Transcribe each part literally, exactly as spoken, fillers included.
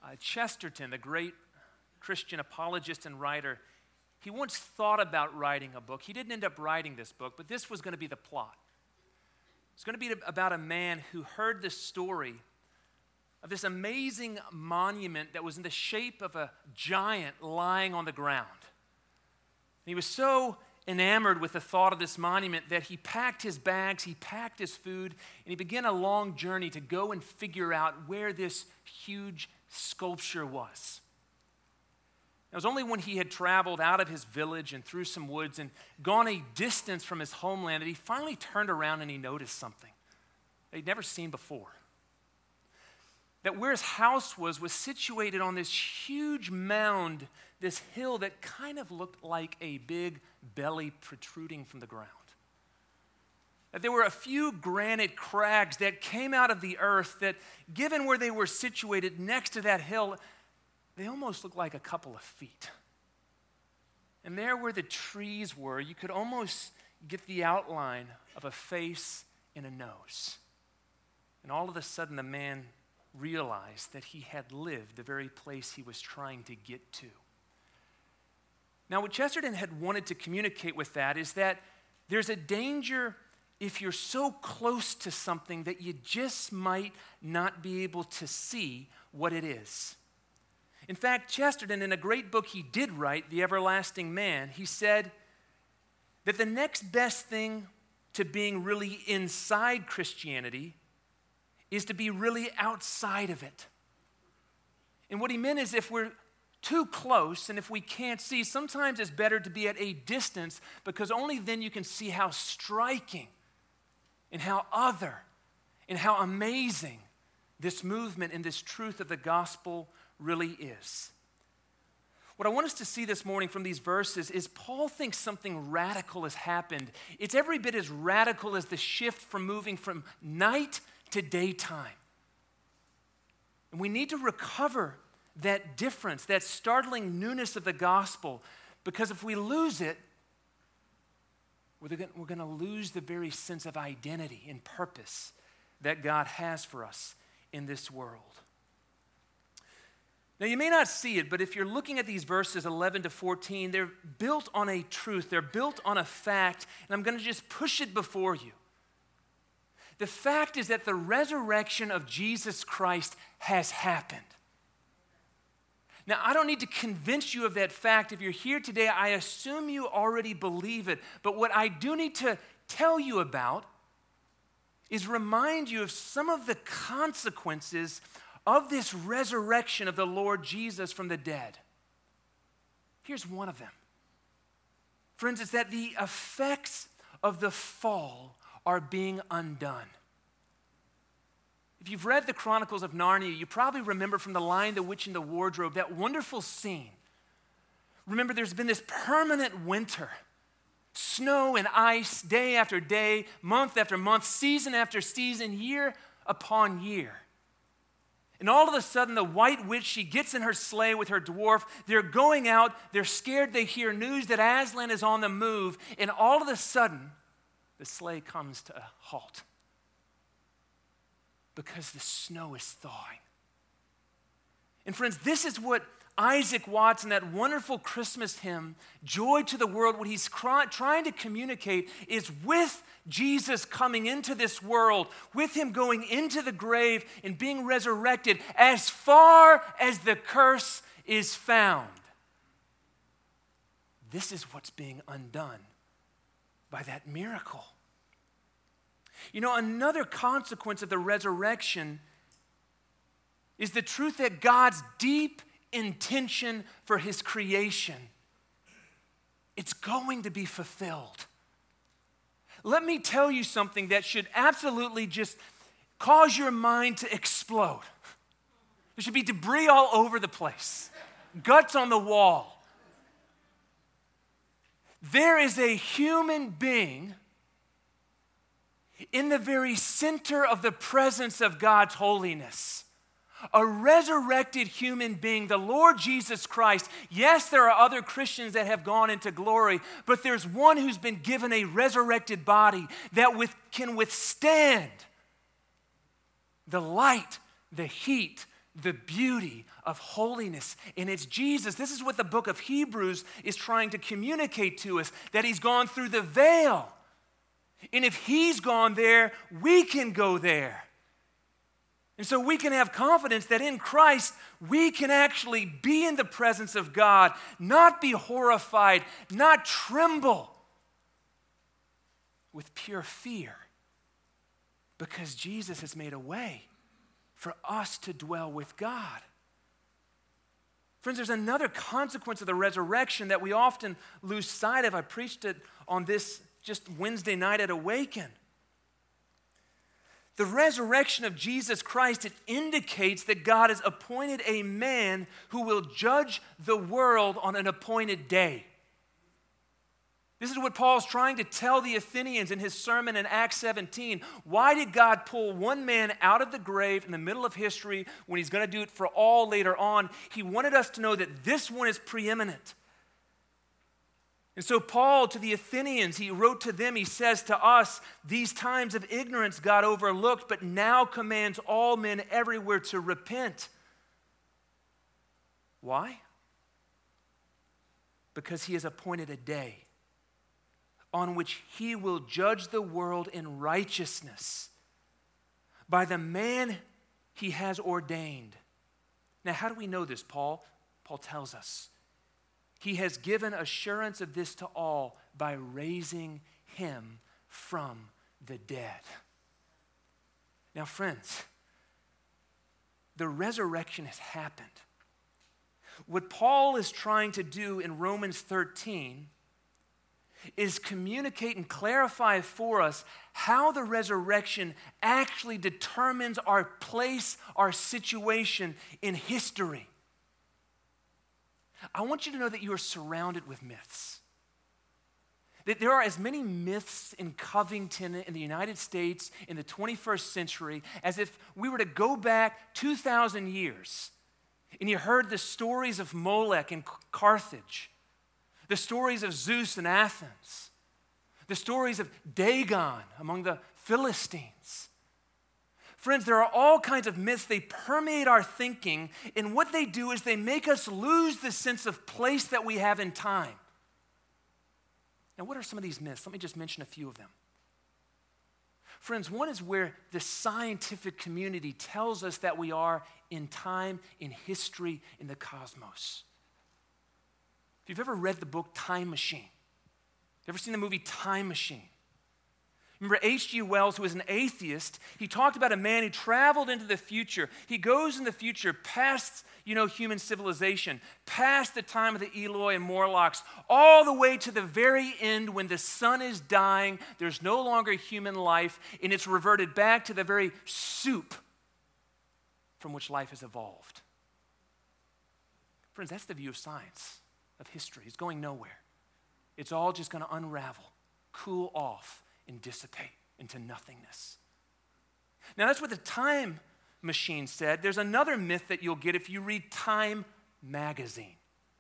Uh, Chesterton, the great Christian apologist and writer, he once thought about writing a book. He didn't end up writing this book, but this was going to be the plot. It's going to be about a man who heard this story of this amazing monument that was in the shape of a giant lying on the ground. And he was so enamored with the thought of this monument that he packed his bags, he packed his food, and he began a long journey to go and figure out where this huge sculpture was. It was only when he had traveled out of his village and through some woods and gone a distance from his homeland that he finally turned around and he noticed something that he'd never seen before. That where his house was, was situated on this huge mound, this hill that kind of looked like a big belly protruding from the ground. That there were a few granite crags that came out of the earth that, given where they were situated next to that hill, they almost looked like a couple of feet. And there where the trees were, you could almost get the outline of a face and a nose. And all of a sudden, the man realized that he had lived the very place he was trying to get to. Now, what Chesterton had wanted to communicate with that is that there's a danger if you're so close to something that you just might not be able to see what it is. In fact, Chesterton, in a great book he did write, The Everlasting Man, he said that the next best thing to being really inside Christianity is to be really outside of it. And what he meant is if we're too close and if we can't see, sometimes it's better to be at a distance because only then you can see how striking and how other and how amazing this movement and this truth of the gospel really is. What I want us to see this morning from these verses is Paul thinks something radical has happened. It's every bit as radical as the shift from moving from night to daytime. And we need to recover that difference, that startling newness of the gospel, because if we lose it, we're going to lose the very sense of identity and purpose that God has for us in this world. Now, you may not see it, but if you're looking at these verses eleven to fourteen, they're built on a truth, they're built on a fact, and I'm going to just push it before you. The fact is that the resurrection of Jesus Christ has happened. Now, I don't need to convince you of that fact. If you're here today, I assume you already believe it. But what I do need to tell you about is remind you of some of the consequences of this resurrection of the Lord Jesus from the dead. Here's one of them. Friends, it's that the effects of the fall are being undone. If you've read the Chronicles of Narnia, you probably remember from The Lion, the Witch, and the Wardrobe, that wonderful scene. Remember, there's been this permanent winter. Snow and ice, day after day, month after month, season after season, year upon year. And all of a sudden, the White Witch, she gets in her sleigh with her dwarf. They're going out. They're scared. They hear news that Aslan is on the move. And all of a sudden, the sleigh comes to a halt because the snow is thawing. And friends, this is what Isaac Watts in that wonderful Christmas hymn, Joy to the World, what he's cry, trying to communicate is with Jesus coming into this world, with him going into the grave and being resurrected, as far as the curse is found. This is what's being undone by that miracle. You know, another consequence of the resurrection is the truth that God's deep intention for his creation, it's going to be fulfilled. Let me tell you something that should absolutely just cause your mind to explode. There should be debris all over the place, guts on the wall. There is a human being in the very center of the presence of God's holiness. A resurrected human being, the Lord Jesus Christ. Yes, there are other Christians that have gone into glory, but there's one who's been given a resurrected body that with, can withstand the light, the heat, the beauty of holiness. And it's Jesus. This is what the book of Hebrews is trying to communicate to us, that he's gone through the veil. And if he's gone there, we can go there. And so we can have confidence that in Christ, we can actually be in the presence of God, not be horrified, not tremble with pure fear, because Jesus has made a way for us to dwell with God. Friends, there's another consequence of the resurrection that we often lose sight of. I preached it on this just Wednesday night at Awaken. The resurrection of Jesus Christ, it indicates that God has appointed a man who will judge the world on an appointed day. This is what Paul's trying to tell the Athenians in his sermon in Acts seventeen. Why did God pull one man out of the grave in the middle of history when he's going to do it for all later on? He wanted us to know that this one is preeminent. And so Paul, to the Athenians, he wrote to them, he says to us, these times of ignorance God overlooked, but now commands all men everywhere to repent. Why? Because he has appointed a day on which he will judge the world in righteousness by the man he has ordained. Now, how do we know this, Paul? Paul tells us. He has given assurance of this to all by raising him from the dead. Now, friends, the resurrection has happened. What Paul is trying to do in Romans thirteen is communicate and clarify for us how the resurrection actually determines our place, our situation in history. I want you to know that you are surrounded with myths. That there are as many myths in Covington, in the United States, in the twenty-first century, as if we were to go back two thousand years and you heard the stories of Molech in Carthage, the stories of Zeus in Athens, the stories of Dagon among the Philistines. Friends, there are all kinds of myths. They permeate our thinking, and what they do is they make us lose the sense of place that we have in time. Now, what are some of these myths? Let me just mention a few of them. Friends, one is where the scientific community tells us that we are in time, in history, in the cosmos. If you've ever read the book Time Machine, you ever seen the movie Time Machine? Remember H G Wells, who was an atheist, he talked about a man who traveled into the future. He goes in the future past, you know, human civilization, past the time of the Eloi and Morlocks, all the way to the very end when the sun is dying, there's no longer human life, and it's reverted back to the very soup from which life has evolved. Friends, that's the view of science, of history. It's going nowhere. It's all just going to unravel, cool off, and dissipate into nothingness. Now, that's what the Time Machine said. There's another myth that you'll get if you read Time magazine.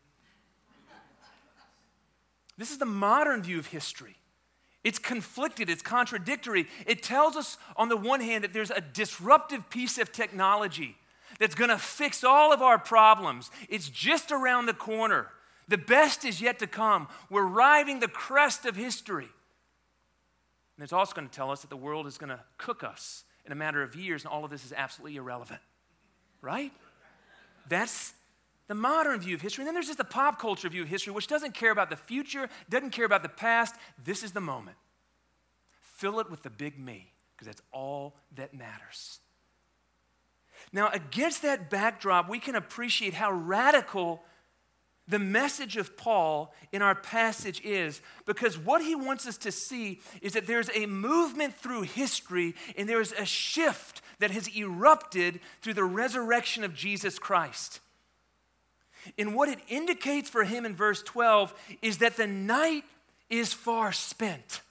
This is the modern view of history. It's conflicted, it's contradictory. It tells us, on the one hand, that there's a disruptive piece of technology that's going to fix all of our problems. It's just around the corner. The best is yet to come. We're riding the crest of history. And it's also going to tell us that the world is going to cook us in a matter of years, and all of this is absolutely irrelevant, right? That's the modern view of history. And then there's just the pop culture view of history, which doesn't care about the future, doesn't care about the past. This is the moment. Fill it with the big me, because that's all that matters. Now, against that backdrop, we can appreciate how radical the message of Paul in our passage is, because what he wants us to see is that there's a movement through history and there's a shift that has erupted through the resurrection of Jesus Christ. And what it indicates for him in verse twelve is that the night is far spent.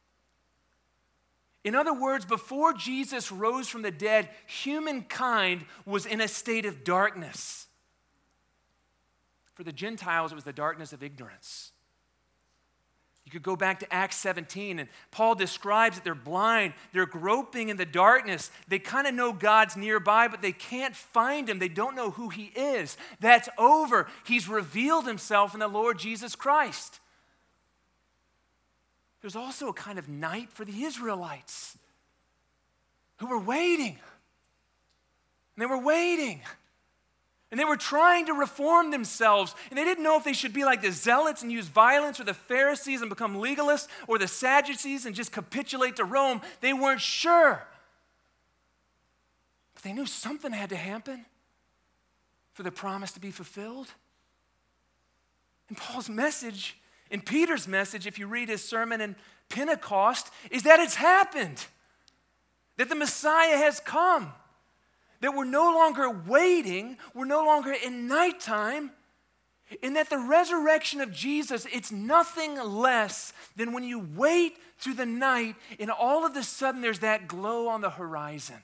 In other words, before Jesus rose from the dead, humankind was in a state of darkness. For the Gentiles, it was the darkness of ignorance. You could go back to Acts seventeen, and Paul describes that they're blind, they're groping in the darkness. They kind of know God's nearby, but they can't find him. They don't know who he is. That's over. He's revealed himself in the Lord Jesus Christ. There's also a kind of night for the Israelites who were waiting. And they were waiting. And they were trying to reform themselves. And they didn't know if they should be like the Zealots and use violence, or the Pharisees and become legalists, or the Sadducees and just capitulate to Rome. They weren't sure. But they knew something had to happen for the promise to be fulfilled. And Paul's message, and Peter's message, if you read his sermon in Pentecost, is that it's happened. That the Messiah has come. That we're no longer waiting, we're no longer in nighttime, and that the resurrection of Jesus, it's nothing less than when you wait through the night and all of a sudden there's that glow on the horizon.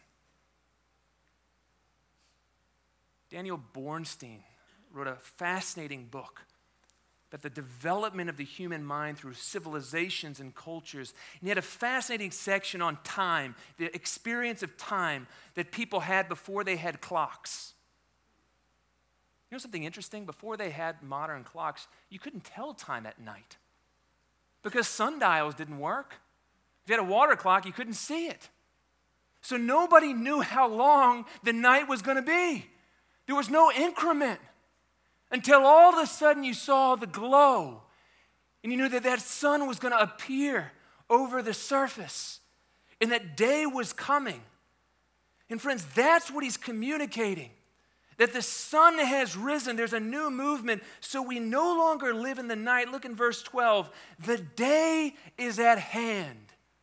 Daniel Bornstein wrote a fascinating book about the development of the human mind through civilizations and cultures. And he had a fascinating section on time, the experience of time that people had before they had clocks. You know something interesting? Before they had modern clocks, you couldn't tell time at night because sundials didn't work. If you had a water clock, you couldn't see it. So nobody knew how long the night was going to be. There was no increment. Until all of a sudden you saw the glow and you knew that that sun was going to appear over the surface and that day was coming. And friends, that's what he's communicating. That the sun has risen. There's a new movement. So we no longer live in the night. Look in verse twelve. The day is at hand.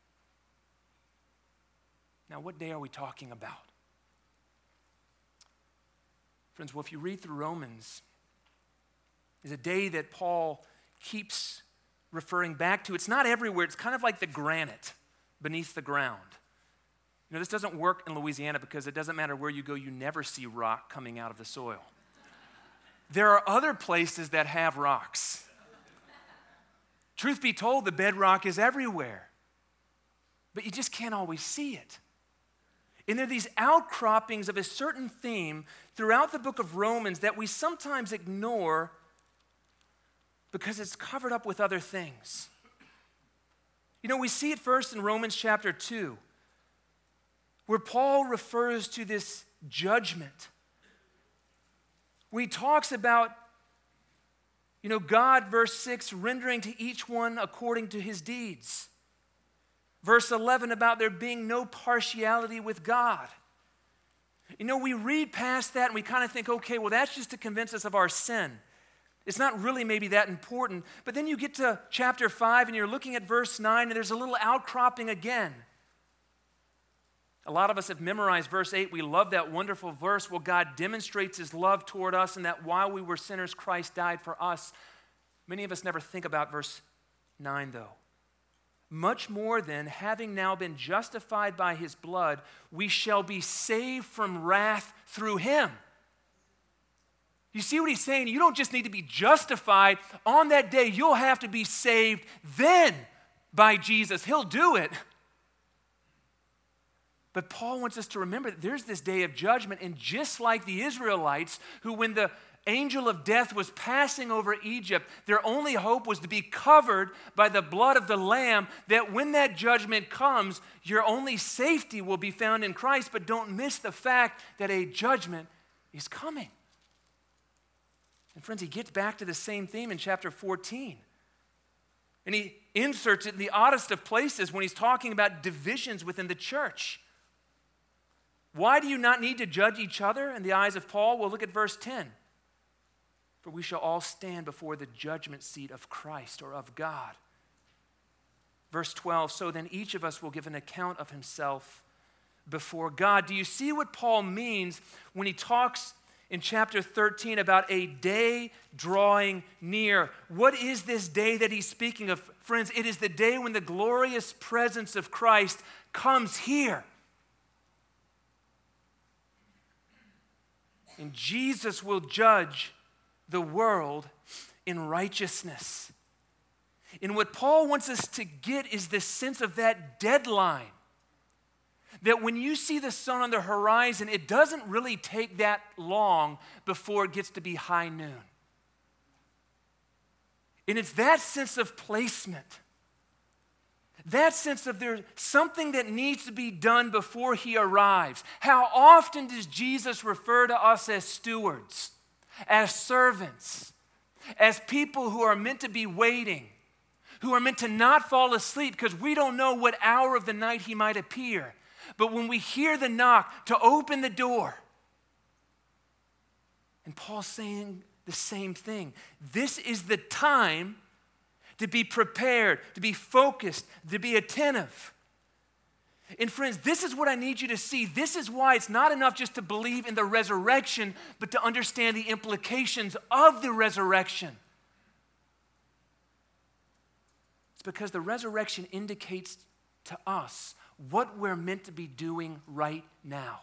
Now, what day are we talking about? Friends, well, if you read through Romans, is a day that Paul keeps referring back to. It's not everywhere. It's kind of like the granite beneath the ground. You know, this doesn't work in Louisiana because it doesn't matter where you go, you never see rock coming out of the soil. There are other places that have rocks. Truth be told, the bedrock is everywhere, but you just can't always see it. And there are these outcroppings of a certain theme throughout the book of Romans that we sometimes ignore because it's covered up with other things. You know, we see it first in Romans chapter two, where Paul refers to this judgment. Where he talks about, you know, God, verse six, rendering to each one according to his deeds. Verse eleven, about there being no partiality with God. You know, we read past that and we kind of think, okay, well, that's just to convince us of our sin. It's not really maybe that important. But then you get to chapter five and you're looking at verse nine and there's a little outcropping again. A lot of us have memorized verse eight. We love that wonderful verse. Well, God demonstrates his love toward us and that while we were sinners, Christ died for us. Many of us never think about verse nine though. Much more than, having now been justified by his blood, we shall be saved from wrath through him. You see what he's saying? You don't just need to be justified. On that day, you'll have to be saved then by Jesus. He'll do it. But Paul wants us to remember that there's this day of judgment, and just like the Israelites, who when the angel of death was passing over Egypt, their only hope was to be covered by the blood of the Lamb, that when that judgment comes, your only safety will be found in Christ. But don't miss the fact that a judgment is coming. And friends, he gets back to the same theme in chapter fourteen. And he inserts it in the oddest of places when he's talking about divisions within the church. Why do you not need to judge each other in the eyes of Paul? Well, look at verse ten. For we shall all stand before the judgment seat of Christ or of God. Verse twelve, so then each of us will give an account of himself before God. Do you see what Paul means when he talks in chapter thirteen about a day drawing near? What is this day that he's speaking of? Friends, it is the day when the glorious presence of Christ comes here. And Jesus will judge the world in righteousness. And what Paul wants us to get is this sense of that deadline. That when you see the sun on the horizon, it doesn't really take that long before it gets to be high noon. And it's that sense of placement. That sense of there's something that needs to be done before he arrives. How often does Jesus refer to us as stewards, as servants, as people who are meant to be waiting, who are meant to not fall asleep because we don't know what hour of the night he might appear. But when we hear the knock, to open the door. And Paul's saying the same thing. This is the time to be prepared, to be focused, to be attentive. And friends, this is what I need you to see. This is why it's not enough just to believe in the resurrection, but to understand the implications of the resurrection. It's because the resurrection indicates to us what we're meant to be doing right now.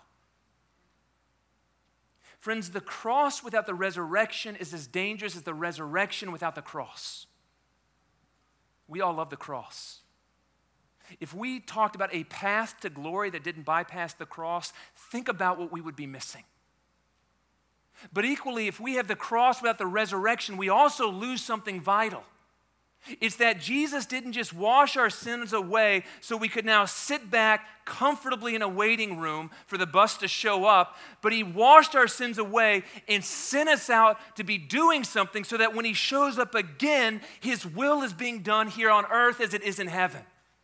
Friends, the cross without the resurrection is as dangerous as the resurrection without the cross. We all love the cross. If we talked about a path to glory that didn't bypass the cross, think about what we would be missing. But equally, if we have the cross without the resurrection, we also lose something vital. It's that Jesus didn't just wash our sins away so we could now sit back comfortably in a waiting room for the bus to show up, but he washed our sins away and sent us out to be doing something so that when he shows up again, his will is being done here on earth as it is in heaven.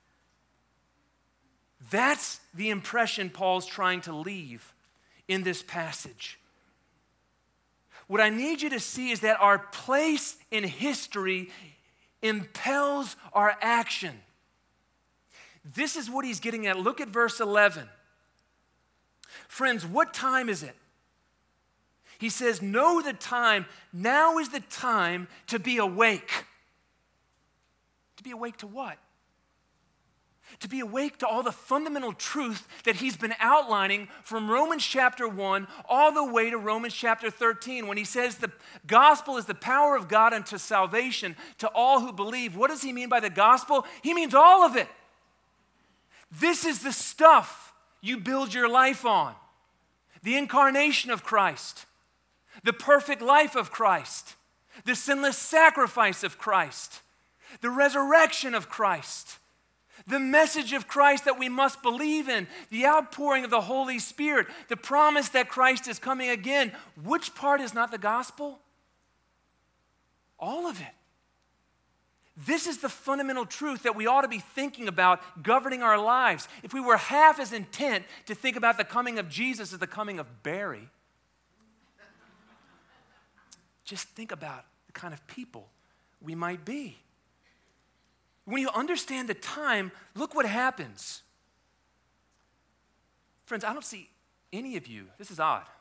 That's the impression Paul's trying to leave in this passage. What I need you to see is that our place in history impels our action. This is what he's getting at. Look at verse eleven. Friends, what time is it? He says, know the time. Now is the time to be awake. To be awake to what? To be awake to all the fundamental truth that he's been outlining from Romans chapter one all the way to Romans chapter thirteen. When he says the gospel is the power of God unto salvation to all who believe. What does he mean by the gospel? He means all of it. This is the stuff you build your life on. The incarnation of Christ, the perfect life of Christ, the sinless sacrifice of Christ, the resurrection of Christ, the message of Christ that we must believe in, the outpouring of the Holy Spirit, the promise that Christ is coming again. Which part is not the gospel? All of it. This is the fundamental truth that we ought to be thinking about governing our lives. If we were half as intent to think about the coming of Jesus as the coming of Barry, just think about the kind of people we might be. When you understand the time, look what happens. Friends, I don't see any of you, this is odd.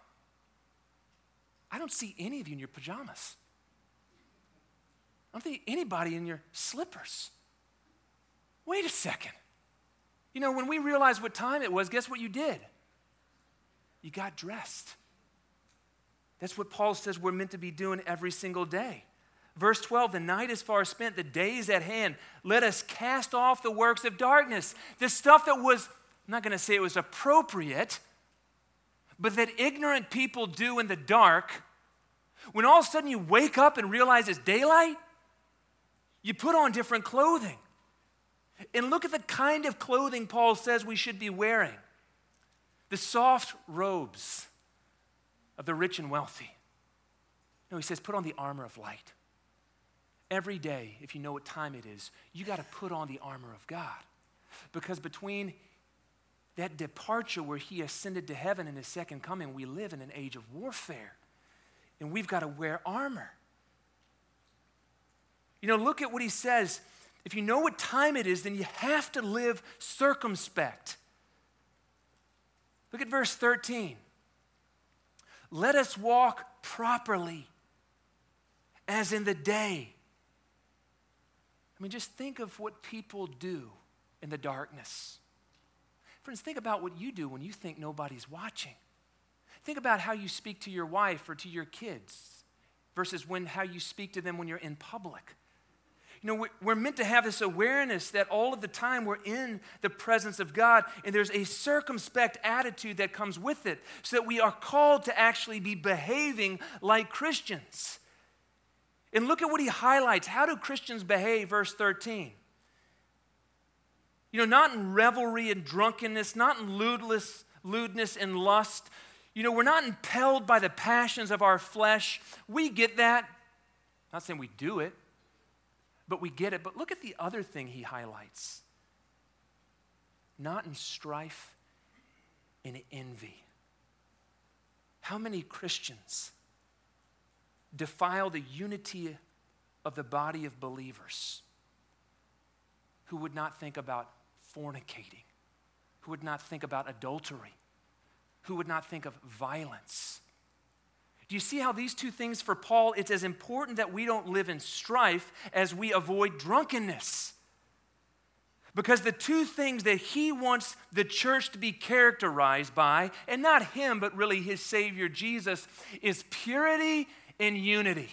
I don't see any of you in your pajamas. I don't see anybody in your slippers. Wait a second. You know, when we realized what time it was, guess what you did? You got dressed. That's what Paul says we're meant to be doing every single day. Verse twelve, the night is far spent, the day is at hand. Let us cast off the works of darkness. The stuff that was, I'm not going to say it was appropriate, but that ignorant people do in the dark. When all of a sudden you wake up and realize it's daylight, you put on different clothing. And look at the kind of clothing Paul says we should be wearing. The soft robes of the rich and wealthy. No, he says put on the armor of light. Every day, if you know what time it is, you got to put on the armor of God. Because between that departure where he ascended to heaven and his second coming, we live in an age of warfare. And we've got to wear armor. You know, look at what he says. If you know what time it is, then you have to live circumspect. Look at verse thirteen. Let us walk properly as in the day. I mean, just think of what people do in the darkness. Friends, think about what you do when you think nobody's watching. Think about how you speak to your wife or to your kids versus when how you speak to them when you're in public. You know, we- we're meant to have this awareness that all of the time we're in the presence of God, and there's a circumspect attitude that comes with it, so that we are called to actually be behaving like Christians. And look at what he highlights. How do Christians behave? Verse thirteen. You know, not in revelry and drunkenness, not in lewdness, lewdness and lust. You know, we're not impelled by the passions of our flesh. We get that. I'm not saying we do it, but we get it. But look at the other thing he highlights. Not in strife and envy. How many Christians defile the unity of the body of believers who would not think about fornicating, who would not think about adultery, who would not think of violence? Do you see how these two things for Paul, it's as important that we don't live in strife as we avoid drunkenness. Because the two things that he wants the church to be characterized by, and not him, but really his Savior Jesus, is purity and unity.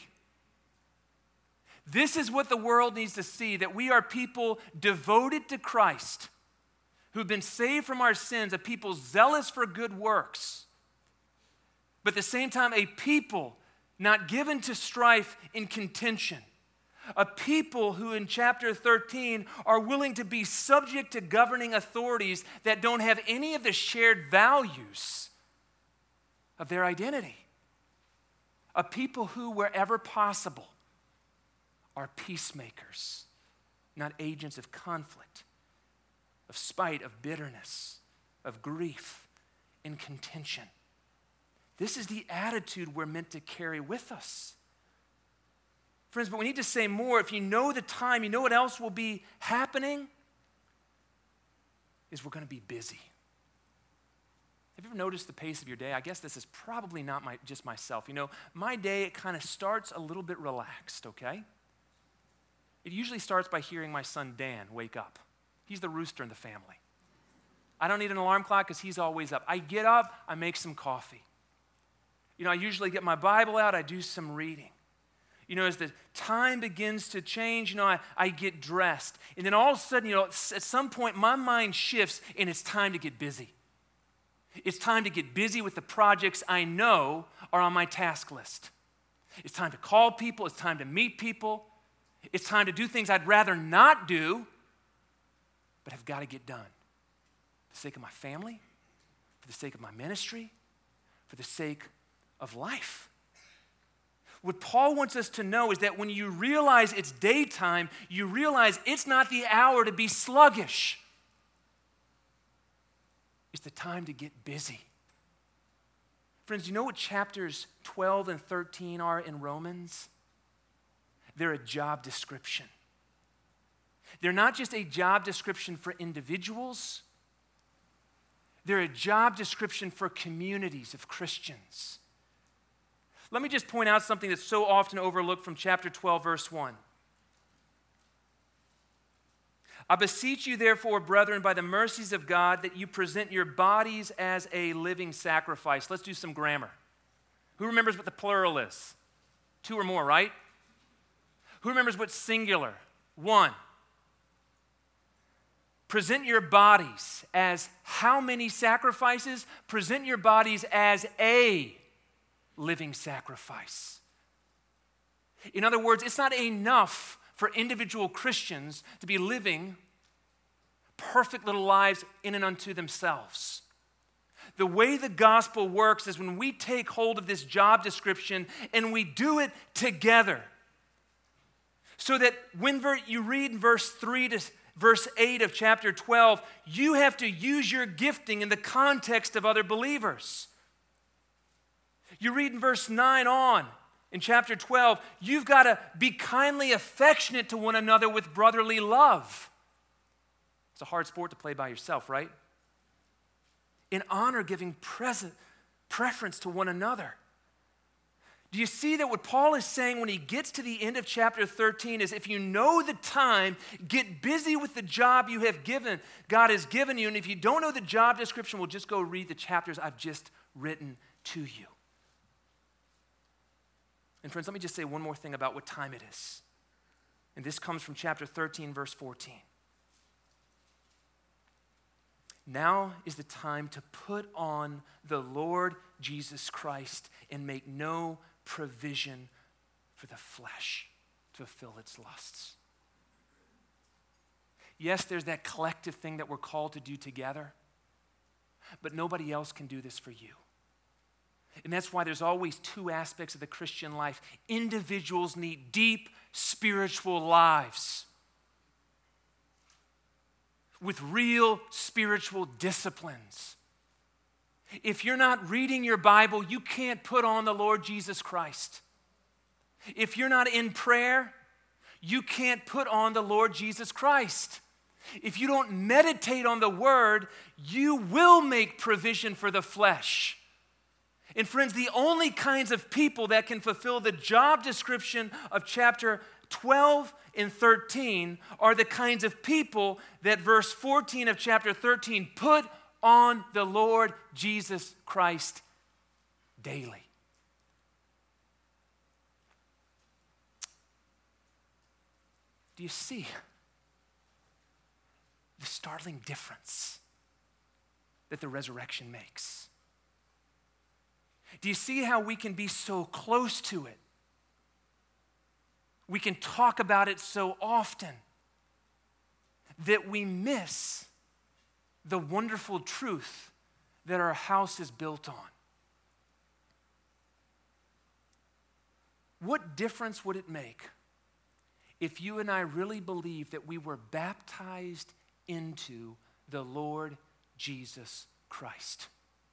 This is what the world needs to see, that we are people devoted to Christ, who've been saved from our sins, a people zealous for good works, but at the same time a people not given to strife and contention, a people who in chapter thirteen are willing to be subject to governing authorities that don't have any of the shared values of their identity, a people who, wherever possible, are peacemakers, not agents of conflict, of spite, of bitterness, of grief, and contention. This is the attitude we're meant to carry with us. Friends, but we need to say more. If you know the time, you know what else will be happening? Is we're going to be busy. Have you ever noticed the pace of your day? I guess this is probably not my, just myself. You know, my day, it kind of starts a little bit relaxed, okay? It usually starts by hearing my son Dan wake up. He's the rooster in the family. I don't need an alarm clock because he's always up. I get up, I make some coffee. You know, I usually get my Bible out, I do some reading. You know, as the time begins to change, you know, I, I get dressed. And then all of a sudden, you know, at some point, my mind shifts and it's time to get busy. It's time to get busy with the projects I know are on my task list. It's time to call people, it's time to meet people. It's time to do things I'd rather not do, but have got to get done. For the sake of my family, for the sake of my ministry, for the sake of life. What Paul wants us to know is that when you realize it's daytime, you realize it's not the hour to be sluggish. It's the time to get busy. Friends, do you know what chapters twelve and thirteen are in Romans? They're a job description. They're not just a job description for individuals. They're a job description for communities of Christians. Let me just point out something that's so often overlooked from chapter twelve, verse one. I beseech you, therefore, brethren, by the mercies of God, that you present your bodies as a living sacrifice. Let's do some grammar. Who remembers what the plural is? Two or more, right? Who remembers what's singular? One. Present your bodies as how many sacrifices? Present your bodies as a living sacrifice. In other words, it's not enough for individual Christians to be living perfect little lives in and unto themselves. The way the gospel works is when we take hold of this job description and we do it together. So that when you read in verse three to verse eight of chapter twelve, you have to use your gifting in the context of other believers. You read in verse nine on, in chapter twelve, you've got to be kindly affectionate to one another with brotherly love. It's a hard sport to play by yourself, right? In honor, giving present preference to one another. Do you see that what Paul is saying when he gets to the end of chapter thirteen is if you know the time, get busy with the job you have given, God has given you. And if you don't know the job description, we'll just go read the chapters I've just written to you. And friends, let me just say one more thing about what time it is. And this comes from chapter thirteen, verse fourteen. Now is the time to put on the Lord Jesus Christ and make no provision for the flesh to fulfill its lusts. Yes, there's that collective thing that we're called to do together, but nobody else can do this for you. And that's why there's always two aspects of the Christian life. Individuals need deep spiritual lives with real spiritual disciplines. If you're not reading your Bible, you can't put on the Lord Jesus Christ. If you're not in prayer, you can't put on the Lord Jesus Christ. If you don't meditate on the Word, you will make provision for the flesh. And friends, the only kinds of people that can fulfill the job description of chapter twelve and thirteen are the kinds of people that verse fourteen of chapter thirteen put on the Lord Jesus Christ daily. Do you see the startling difference that the resurrection makes? Do you see how we can be so close to it? We can talk about it so often that we miss the wonderful truth that our house is built on. What difference would it make if you and I really believed that we were baptized into the Lord Jesus Christ?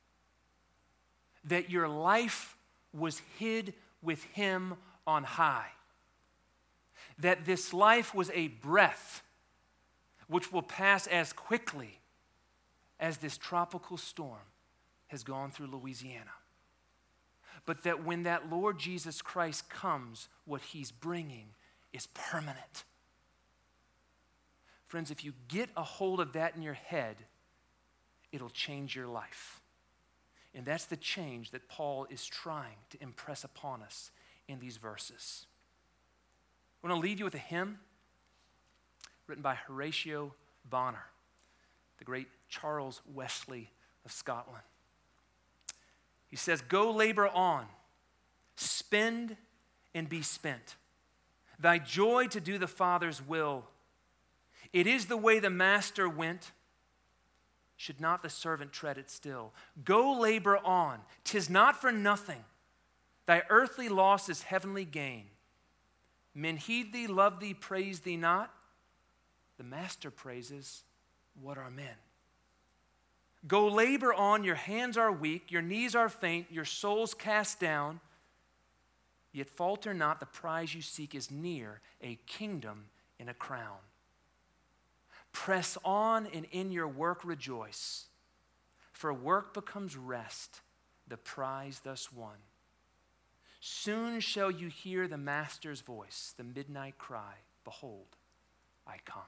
That your life was hid with Him on high. That this life was a breath which will pass as quickly as this tropical storm has gone through Louisiana. But that when that Lord Jesus Christ comes, what He's bringing is permanent. Friends, if you get a hold of that in your head, it'll change your life. And that's the change that Paul is trying to impress upon us in these verses. I want to leave you with a hymn written by Horatio Bonner, the great Charles Wesley of Scotland. He says, "Go labor on, spend and be spent. Thy joy to do the Father's will. It is the way the Master went. Should not the servant tread it still? Go labor on, 'tis not for nothing. Thy earthly loss is heavenly gain. Men heed thee, love thee, praise thee not. The Master praises, what are men? Go labor on, your hands are weak, your knees are faint, your soul's cast down. Yet falter not, the prize you seek is near, a kingdom in a crown. Press on and in your work rejoice, for work becomes rest, the prize thus won. Soon shall you hear the Master's voice, the midnight cry, behold, I come."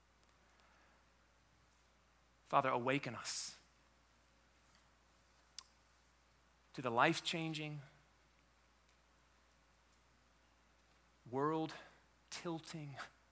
Father, awaken us to the life-changing, world-tilting,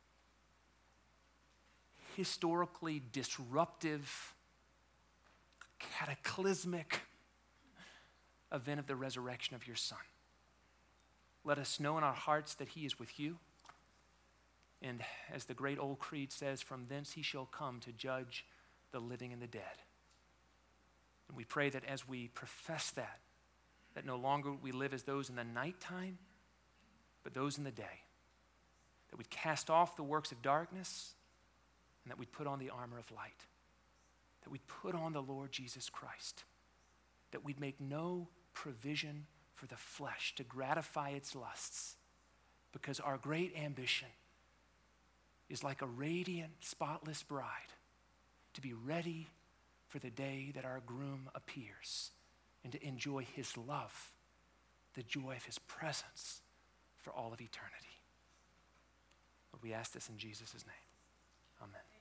historically disruptive, cataclysmic event of the resurrection of your Son. Let us know in our hearts that He is with you. And as the great old creed says, from thence He shall come to judge the living and the dead. And we pray that as we profess that, that no longer we live as those in the nighttime, but those in the day. That we'd cast off the works of darkness, and that we'd put on the armor of light. That we'd put on the Lord Jesus Christ. That we'd make no provision for the flesh to gratify its lusts, because our great ambition is like a radiant, spotless bride, to be ready for the day that our groom appears and to enjoy His love, the joy of His presence for all of eternity. Lord, we ask this in Jesus' name. Amen.